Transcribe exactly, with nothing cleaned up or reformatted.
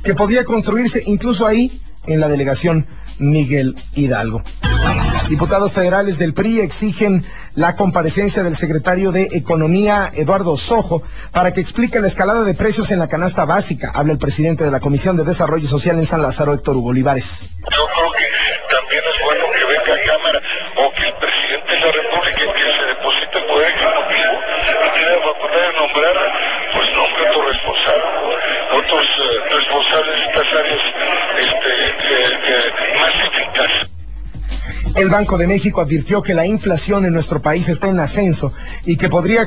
que podría construirse incluso ahí, en la delegación Miguel Hidalgo. Diputados federales del P R I exigen la comparecencia del secretario de Economía, Eduardo Sojo, para que explique la escalada de precios en la canasta básica. Habla el presidente de la Comisión de Desarrollo Social en San Lázaro, Héctor Hugo Olivares. Yo creo que también es bueno que venga a Cámara o que el presidente de la República, que se deposite el Poder Ejecutivo y tiene la facultad de nombrar, pues nombre a otros responsables, otros eh, responsables de estas áreas este, eh, eh, más eficaces. El Banco de México advirtió que la inflación en nuestro país está en ascenso y que podría